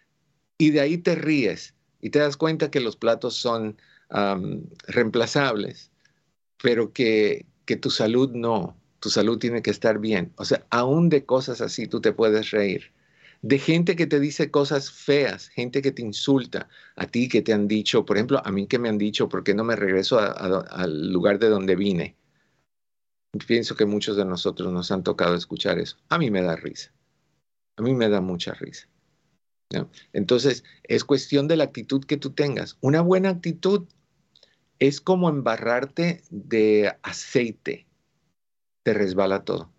Y de ahí te ríes y te das cuenta que los platos son um, reemplazables, pero que, que tu salud no, tu salud tiene que estar bien. O sea, aún de cosas así tú te puedes reír. De gente que te dice cosas feas, gente que te insulta, a ti que te han dicho, por ejemplo, a mí que me han dicho, ¿por qué no me regreso a, a, al lugar de donde vine? Pienso que muchos de nosotros nos han tocado escuchar eso. A mí me da risa. A mí me da mucha risa. ¿No? Entonces, es cuestión de la actitud que tú tengas. Una buena actitud es como embarrarte de aceite. Te resbala todo.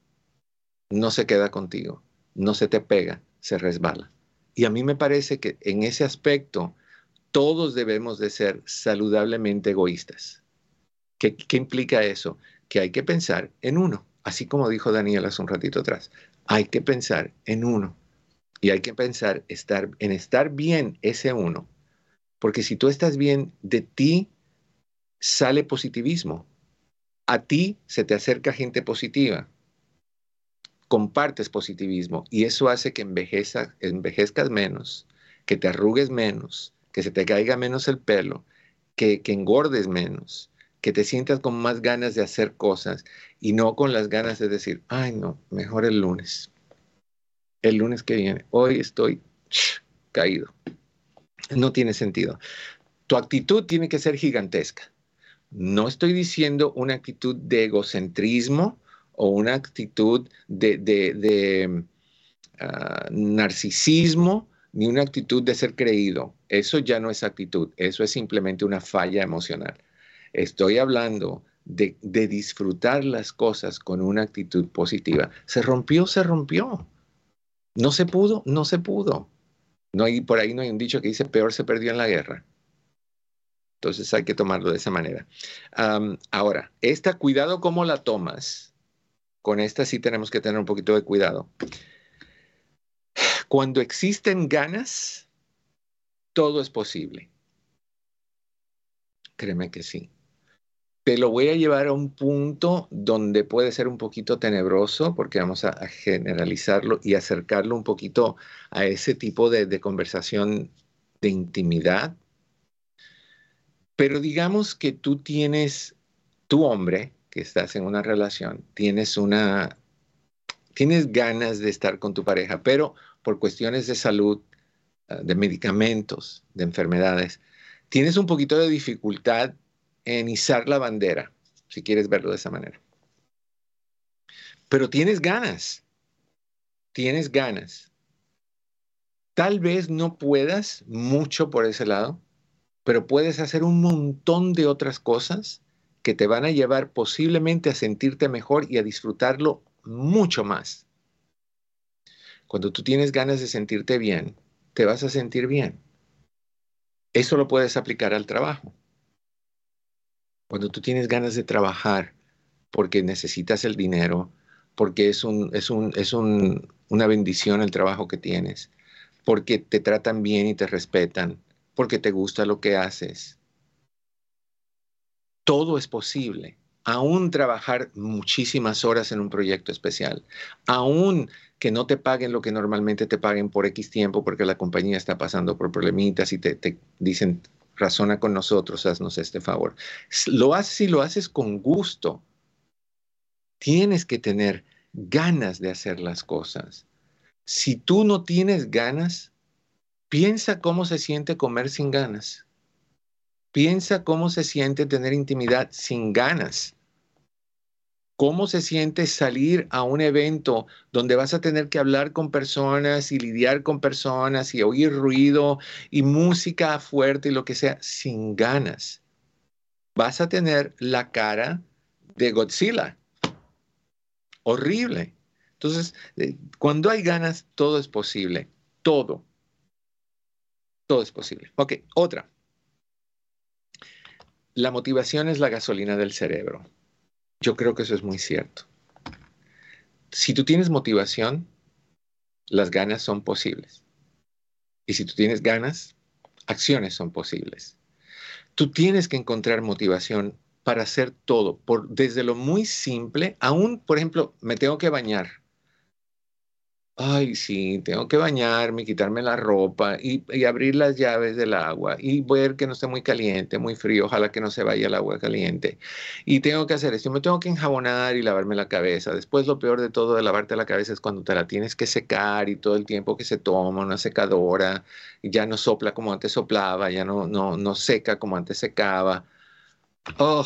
No se queda contigo. No se te pega. Se resbala. Y a mí me parece que en ese aspecto todos debemos de ser saludablemente egoístas. ¿Qué, qué implica eso? Que hay que pensar en uno. Así como dijo Daniel hace un ratito atrás. Hay que pensar en uno. Y hay que pensar estar, en estar bien ese uno. Porque si tú estás bien, de ti sale positivismo. A ti se te acerca gente positiva. Compartes positivismo. Y eso hace que envejeza, envejezcas menos, que te arrugues menos, que se te caiga menos el pelo, que, que engordes menos, que te sientas con más ganas de hacer cosas y no con las ganas de decir, ay no, mejor el lunes. El lunes que viene. Hoy estoy ch, caído. No tiene sentido. Tu actitud tiene que ser gigantesca. No estoy diciendo una actitud de egocentrismo o una actitud de, de, de uh, narcisismo, ni una actitud de ser creído. Eso ya no es actitud. Eso es simplemente una falla emocional. Estoy hablando de, de disfrutar las cosas con una actitud positiva. Se rompió, se rompió. No se pudo, no se pudo. No hay, por ahí no hay un dicho que dice peor se perdió en la guerra. Entonces hay que tomarlo de esa manera. Um, ahora, esta, cuidado cómo la tomas. Con esta sí tenemos que tener un poquito de cuidado. Cuando existen ganas, todo es posible. Créeme que sí. Te lo voy a llevar a un punto donde puede ser un poquito tenebroso porque vamos a, a generalizarlo y acercarlo un poquito a ese tipo de, de conversación de intimidad. Pero digamos que tú tienes, tu hombre, que estás en una relación, tienes una, tienes ganas de estar con tu pareja, pero por cuestiones de salud, de medicamentos, de enfermedades, tienes un poquito de dificultad en izar la bandera, si quieres verlo de esa manera. Pero tienes ganas, tienes ganas. Tal vez no puedas mucho por ese lado, pero puedes hacer un montón de otras cosas que te van a llevar posiblemente a sentirte mejor y a disfrutarlo mucho más. Cuando tú tienes ganas de sentirte bien, te vas a sentir bien. Eso lo puedes aplicar al trabajo. Cuando tú tienes ganas de trabajar porque necesitas el dinero, porque es, un, es, un, es un, una bendición el trabajo que tienes, porque te tratan bien y te respetan, porque te gusta lo que haces. Todo es posible. Aún trabajar muchísimas horas en un proyecto especial, aún que no te paguen lo que normalmente te paguen por X tiempo porque la compañía está pasando por problemitas y te, te dicen, razona con nosotros, haznos este favor. Lo haces y lo haces con gusto. Tienes que tener ganas de hacer las cosas. Si tú no tienes ganas, piensa cómo se siente comer sin ganas. Piensa cómo se siente tener intimidad sin ganas. ¿Cómo se siente salir a un evento donde vas a tener que hablar con personas y lidiar con personas y oír ruido y música fuerte y lo que sea sin ganas? Vas a tener la cara de Godzilla. Horrible. Entonces, cuando hay ganas, todo es posible. Todo. Todo es posible. Ok, otra. La motivación es la gasolina del cerebro. Yo creo que eso es muy cierto. Si tú tienes motivación, las ganas son posibles. Y si tú tienes ganas, acciones son posibles. Tú tienes que encontrar motivación para hacer todo, por, desde lo muy simple, aún, por ejemplo, me tengo que bañar. Ay, sí, tengo que bañarme, quitarme la ropa y, y abrir las llaves del agua y ver que no esté muy caliente, muy frío, ojalá que no se vaya el agua caliente. Y tengo que hacer esto, me tengo que enjabonar y lavarme la cabeza. Después lo peor de todo de lavarte la cabeza es cuando te la tienes que secar y todo el tiempo que se toma una secadora, y ya no sopla como antes soplaba, ya no, no, no seca como antes secaba. Oh,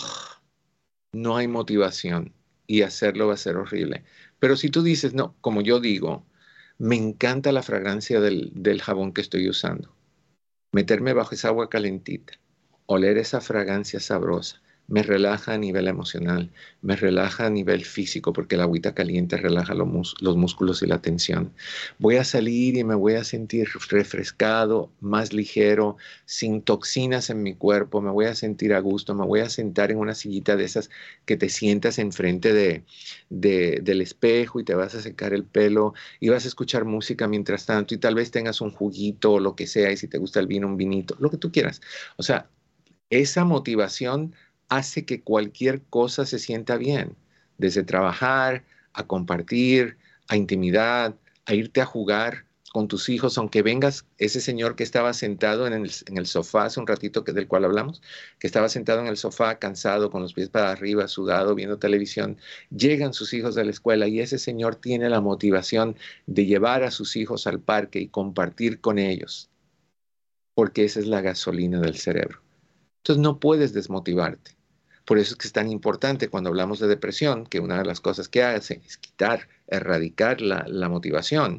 no hay motivación y hacerlo va a ser horrible. Pero si tú dices, no, como yo digo, me encanta la fragancia del, del jabón que estoy usando. Meterme bajo esa agua calentita, oler esa fragancia sabrosa, me relaja a nivel emocional, me relaja a nivel físico, porque el agüita caliente relaja los, mus- los músculos y la tensión. Voy a salir y me voy a sentir refrescado, más ligero, sin toxinas en mi cuerpo, me voy a sentir a gusto, me voy a sentar en una sillita de esas que te sientas enfrente de, de, del espejo y te vas a secar el pelo y vas a escuchar música mientras tanto y tal vez tengas un juguito o lo que sea, y si te gusta el vino, un vinito, lo que tú quieras. O sea, esa motivación hace que cualquier cosa se sienta bien, desde trabajar, a compartir, a intimidad, a irte a jugar con tus hijos, aunque vengas, ese señor que estaba sentado en el, en el sofá hace un ratito, que, del cual hablamos, que estaba sentado en el sofá cansado, con los pies para arriba, sudado, viendo televisión, llegan sus hijos de la escuela y ese señor tiene la motivación de llevar a sus hijos al parque y compartir con ellos, porque esa es la gasolina del cerebro. Entonces no puedes desmotivarte. Por eso es que es tan importante cuando hablamos de depresión, que una de las cosas que hace es quitar, erradicar la, la motivación,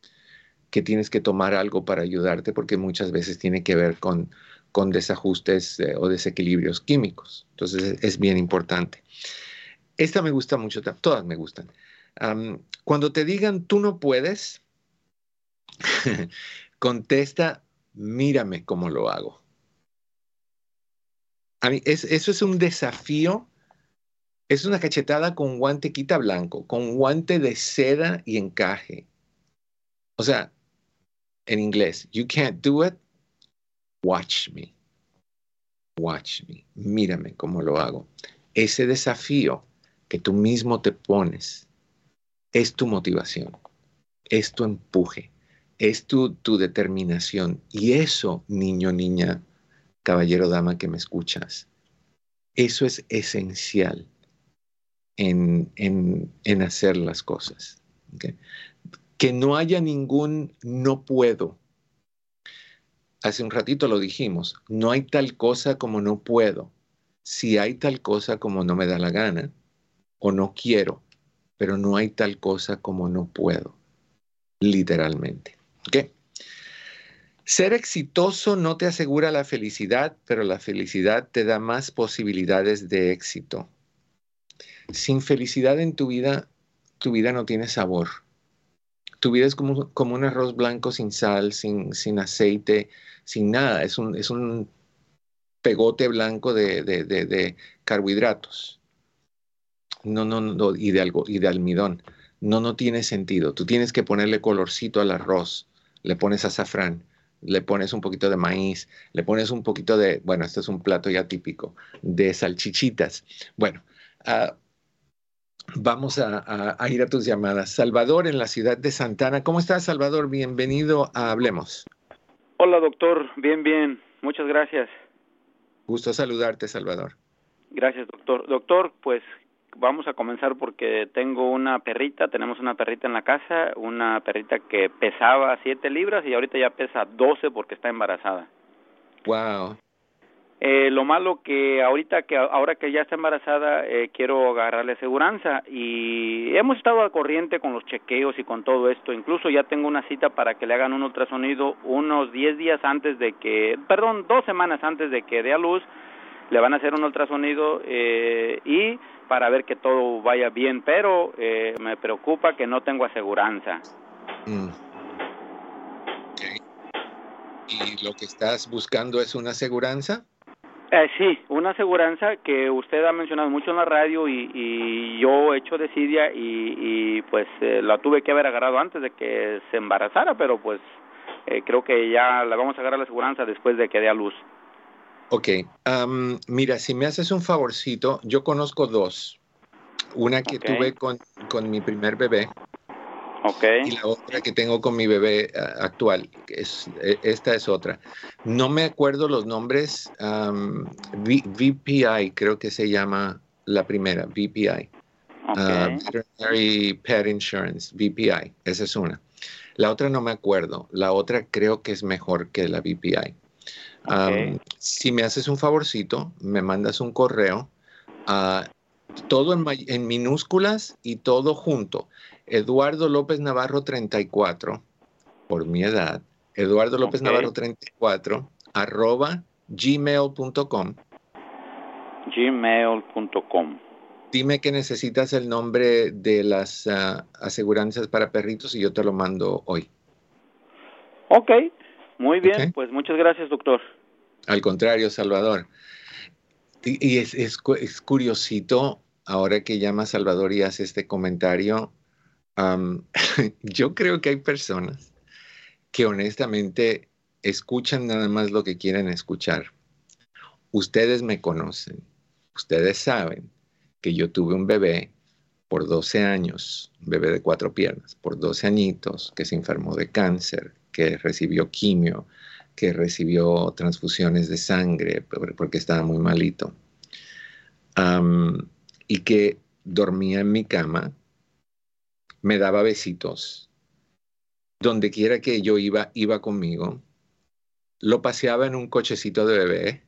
que tienes que tomar algo para ayudarte, porque muchas veces tiene que ver con, con desajustes eh, o desequilibrios químicos. Entonces es, es bien importante. Esta me gusta mucho, todas me gustan. Um, cuando te digan tú no puedes, contesta, mírame cómo lo hago. A mí, es, eso es un desafío, es una cachetada con guante quita blanco, con guante de seda y encaje. O sea, en inglés, you can't do it, watch me. Watch me, mírame cómo lo hago. Ese desafío que tú mismo te pones es tu motivación, es tu empuje, es tu, tu determinación. Y eso, niño, niña, caballero, dama que me escuchas, eso es esencial en, en, en hacer las cosas. ¿Okay? Que no haya ningún no puedo. Hace un ratito lo dijimos, no hay tal cosa como no puedo. Si hay tal cosa como no me da la gana o no quiero, pero no hay tal cosa como no puedo, literalmente. ¿Okay? Ser exitoso no te asegura la felicidad, pero la felicidad te da más posibilidades de éxito. Sin felicidad en tu vida, tu vida no tiene sabor. Tu vida es como, como un arroz blanco sin sal, sin, sin aceite, sin nada. Es un, es un pegote blanco de, de, de, de carbohidratos. No, no, no, y de algo, y de almidón. No, no tiene sentido. Tú tienes que ponerle colorcito al arroz. Le pones azafrán. Le pones un poquito de maíz, le pones un poquito de, bueno, este es un plato ya típico, de salchichitas. Bueno, uh, vamos a, a, a ir a tus llamadas. Salvador, en la ciudad de Santana. ¿Cómo estás, Salvador? Bienvenido a Hablemos. Hola, doctor. Bien, bien. Muchas gracias. Gusto saludarte, Salvador. Gracias, doctor. Doctor, pues vamos a comenzar porque tengo una perrita, tenemos una perrita en la casa, una perrita que pesaba siete libras y ahorita ya pesa doce porque está embarazada. Wow. Eh, lo malo que ahorita que ahora que ya está embarazada eh, quiero agarrarle aseguranza y hemos estado al corriente con los chequeos y con todo esto. Incluso ya tengo una cita para que le hagan un ultrasonido unos diez días antes de que, perdón, dos semanas antes de que dé a luz. Le van a hacer un ultrasonido eh, y para ver que todo vaya bien, pero eh, me preocupa que no tengo aseguranza. Mm. Okay. ¿Y lo que estás buscando es una aseguranza? Eh, sí, una aseguranza que usted ha mencionado mucho en la radio y, y yo he hecho desidia y, y pues eh, la tuve que haber agarrado antes de que se embarazara, pero pues eh, creo que ya la vamos a agarrar la aseguranza después de que dé a luz. Ok, um, mira, si me haces un favorcito, yo conozco dos. Una que Okay. tuve con, con mi primer bebé. Okay. Y la otra que tengo con mi bebé uh, actual, que es, esta es otra. No me acuerdo los nombres. Um, v, VPI creo que se llama la primera, V P I. Okay. Uh, Veterinary Pet Insurance, V P I. Esa es una. La otra no me acuerdo. La otra creo que es mejor que la V P I. Okay. Um, si me haces un favorcito, me mandas un correo. Uh, todo en, en minúsculas y todo junto. Eduardo López Navarro treinta y cuatro, por mi edad. Eduardo López Okay. Navarro treinta y cuatro, arroba gmail punto com. gmail punto com. Dime que necesitas el nombre de las uh, aseguranzas para perritos y yo te lo mando hoy. Ok, muy bien. Okay. Pues muchas gracias, doctor. Al contrario, Salvador. Y, y es, es, es curiosito, ahora que llama Salvador y hace este comentario, um, yo creo que hay personas que honestamente escuchan nada más lo que quieren escuchar. Ustedes me conocen, ustedes saben que yo tuve un bebé por doce años, un bebé de cuatro piernas, por doce añitos, que se enfermó de cáncer, que recibió quimio, que recibió transfusiones de sangre porque estaba muy malito, um, y que dormía en mi cama, me daba besitos, donde quiera que yo iba, iba conmigo, lo paseaba en un cochecito de bebé,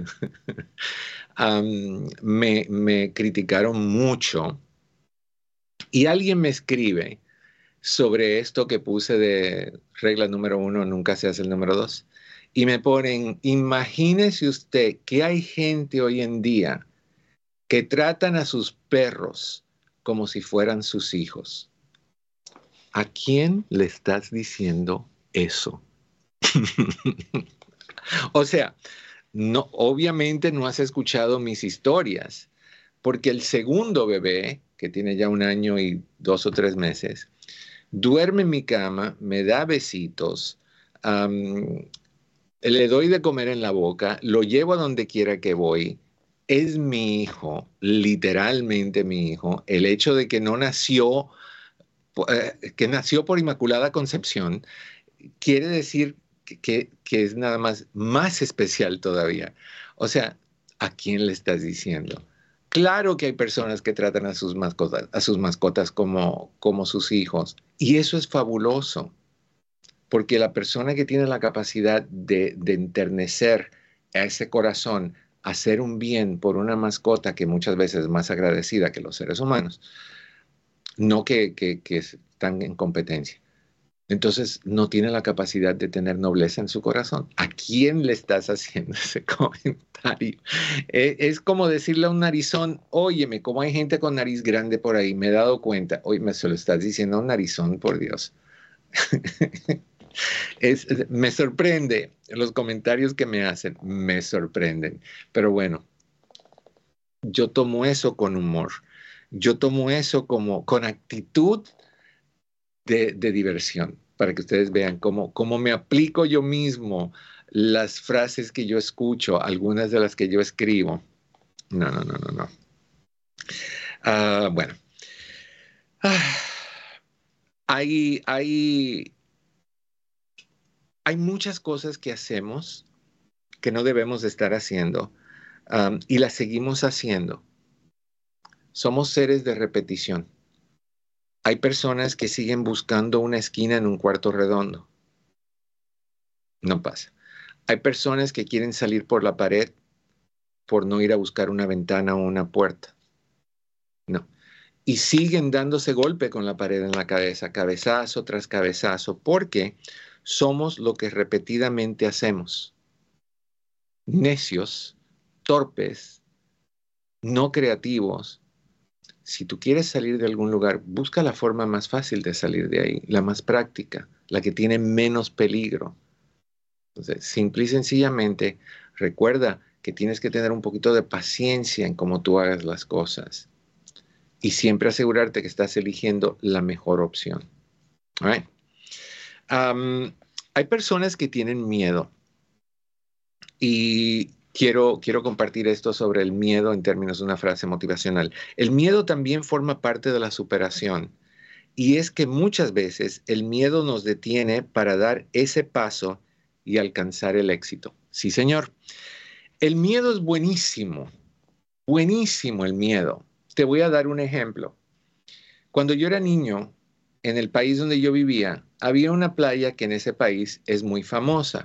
um, me, me criticaron mucho, y alguien me escribe sobre esto que puse de regla número uno, nunca se hace el número dos. Y me ponen, imagínese usted que hay gente hoy en día que tratan a sus perros como si fueran sus hijos. ¿A quién le estás diciendo eso? O sea, no, obviamente no has escuchado mis historias, porque el segundo bebé, que tiene ya un año y dos o tres meses, duerme en mi cama, me da besitos, um, le doy de comer en la boca, lo llevo a donde quiera que voy. Es mi hijo, literalmente mi hijo. El hecho de que no nació, eh, que nació por Inmaculada Concepción, quiere decir que, que, que es nada más, más especial todavía. O sea, ¿a quién le estás diciendo? Claro que hay personas que tratan a sus mascotas, a sus mascotas como, como sus hijos. Y eso es fabuloso. Porque la persona que tiene la capacidad de, de enternecer a ese corazón, hacer un bien por una mascota que muchas veces es más agradecida que los seres humanos, no que, que, que están en competencia. Entonces, no tiene la capacidad de tener nobleza en su corazón. ¿A quién le estás haciendo ese comentario? Es, es como decirle a un narizón, óyeme, como hay gente con nariz grande por ahí, me he dado cuenta. Oye, me se lo estás diciendo a un narizón, por Dios. Es, me sorprende los comentarios que me hacen, me sorprenden. Pero bueno, yo tomo eso con humor. Yo tomo eso como con actitud de, de diversión, para que ustedes vean cómo, cómo me aplico yo mismo las frases que yo escucho, algunas de las que yo escribo. No, no, no, no, no. Uh, bueno. Ah, hay, hay, hay muchas cosas que hacemos que no debemos de estar haciendo um, y las seguimos haciendo. Somos seres de repetición. Hay personas que siguen buscando una esquina en un cuarto redondo. No pasa. Hay personas que quieren salir por la pared por no ir a buscar una ventana o una puerta. No. Y siguen dándose golpe con la pared en la cabeza, cabezazo tras cabezazo, porque somos lo que repetidamente hacemos. Necios, torpes, no creativos. Si tú quieres salir de algún lugar, busca la forma más fácil de salir de ahí, la más práctica, la que tiene menos peligro. Entonces, simple y sencillamente, recuerda que tienes que tener un poquito de paciencia en cómo tú hagas las cosas y siempre asegurarte que estás eligiendo la mejor opción. All right? Um, hay personas que tienen miedo y quiero, quiero compartir esto sobre el miedo en términos de una frase motivacional. El miedo también forma parte de la superación y es que muchas veces el miedo nos detiene para dar ese paso y alcanzar el éxito. Sí, señor. El miedo es buenísimo, buenísimo el miedo. Te voy a dar un ejemplo. Cuando yo era niño, en el país donde yo vivía, había una playa que en ese país es muy famosa.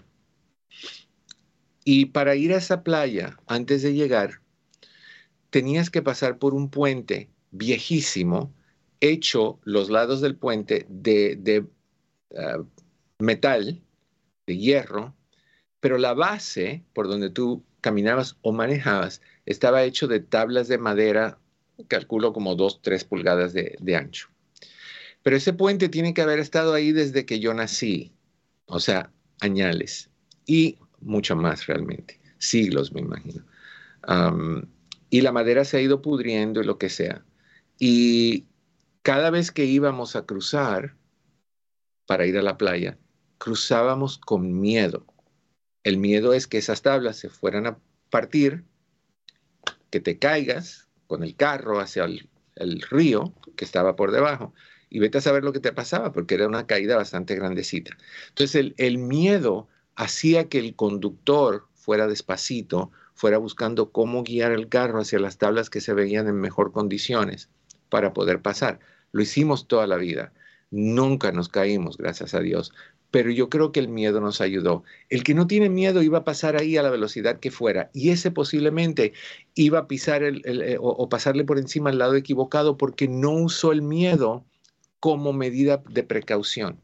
Y para ir a esa playa, antes de llegar, tenías que pasar por un puente viejísimo, hecho los lados del puente de, de uh, metal, de hierro, pero la base por donde tú caminabas o manejabas estaba hecho de tablas de madera, calculo como dos, tres pulgadas de, de ancho. Pero ese puente tiene que haber estado ahí desde que yo nací, o sea, añales, y mucho más realmente, siglos me imagino. Um, y la madera se ha ido pudriendo y lo que sea. Y cada vez que íbamos a cruzar para ir a la playa, cruzábamos con miedo. El miedo es que esas tablas se fueran a partir, que te caigas con el carro hacia el, el río que estaba por debajo y vete a saber lo que te pasaba porque era una caída bastante grandecita. Entonces el, el miedo hacía que el conductor fuera despacito, fuera buscando cómo guiar el carro hacia las tablas que se veían en mejor condiciones para poder pasar. Lo hicimos toda la vida. Nunca nos caímos, gracias a Dios. Pero yo creo que el miedo nos ayudó. El que no tiene miedo iba a pasar ahí a la velocidad que fuera y ese posiblemente iba a pisar el, el, el, o, o pasarle por encima al lado equivocado porque no usó el miedo como medida de precaución.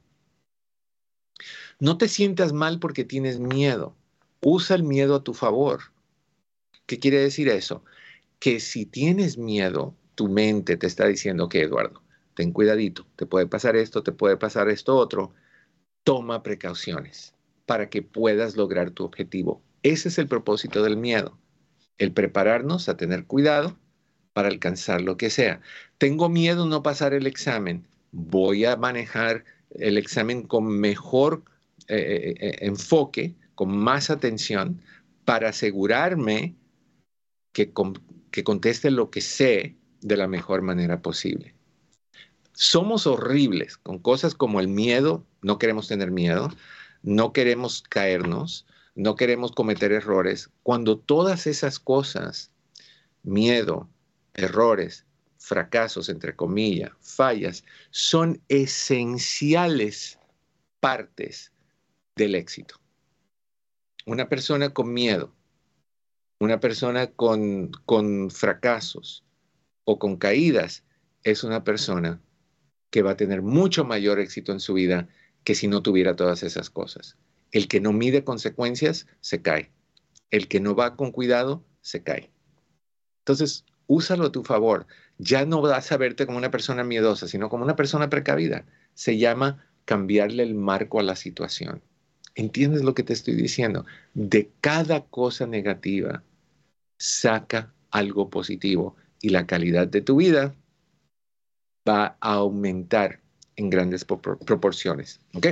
No te sientas mal porque tienes miedo. Usa el miedo a tu favor. ¿Qué quiere decir eso? Que si tienes miedo, tu mente te está diciendo que, Eduardo, ten cuidadito, te puede pasar esto, te puede pasar esto otro. Toma precauciones para que puedas lograr tu objetivo. Ese es el propósito del miedo, el prepararnos a tener cuidado para alcanzar lo que sea. Tengo miedo no pasar el examen. Voy a manejar el examen con mejor eh, eh, enfoque, con más atención, para asegurarme que, que conteste lo que sé de la mejor manera posible. Somos horribles con cosas como el miedo. No queremos tener miedo, no queremos caernos, no queremos cometer errores. Cuando todas esas cosas, miedo, errores, fracasos, entre comillas, fallas, son esenciales partes del éxito. Una persona con miedo, una persona con, con fracasos o con caídas, es una persona que va a tener mucho mayor éxito en su vida que si no tuviera todas esas cosas. El que no mide consecuencias, se cae. El que no va con cuidado, se cae. Entonces, úsalo a tu favor. Ya no vas a verte como una persona miedosa, sino como una persona precavida. Se llama cambiarle el marco a la situación. ¿Entiendes lo que te estoy diciendo? De cada cosa negativa, saca algo positivo y la calidad de tu vida va a aumentar en grandes proporciones, ¿ok?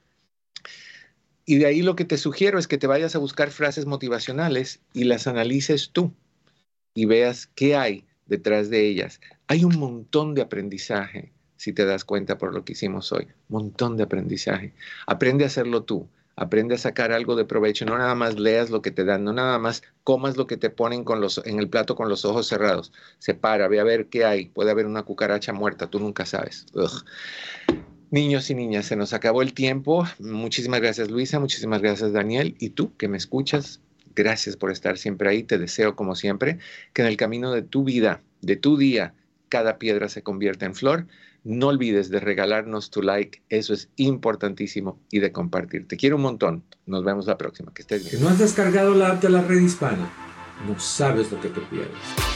Y de ahí lo que te sugiero es que te vayas a buscar frases motivacionales y las analices tú y veas qué hay detrás de ellas. Hay un montón de aprendizaje, si te das cuenta por lo que hicimos hoy, montón de aprendizaje. Aprende a hacerlo tú. Aprende a sacar algo de provecho, no nada más leas lo que te dan, no nada más comas lo que te ponen con los, en el plato con los ojos cerrados. Separa, ve a ver qué hay. Puede haber una cucaracha muerta, tú nunca sabes. Ugh. Niños y niñas, se nos acabó el tiempo. Muchísimas gracias, Luisa, muchísimas gracias, Daniel. Y tú que me escuchas, gracias por estar siempre ahí. Te deseo, como siempre, que en el camino de tu vida, de tu día, cada piedra se convierta en flor. No olvides de regalarnos tu like, eso es importantísimo, y de compartir. Te quiero un montón. Nos vemos la próxima. Que estés bien. Si no has descargado la app de la Red Hispana, no sabes lo que te pierdes.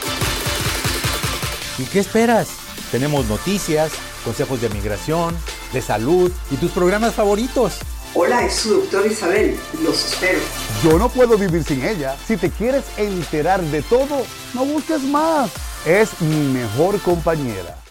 ¿Y qué esperas? Tenemos noticias, consejos de migración, de salud y tus programas favoritos. Hola, es su doctora Isabel. Los espero. Yo no puedo vivir sin ella. Si te quieres enterar de todo, no busques más. Es mi mejor compañera.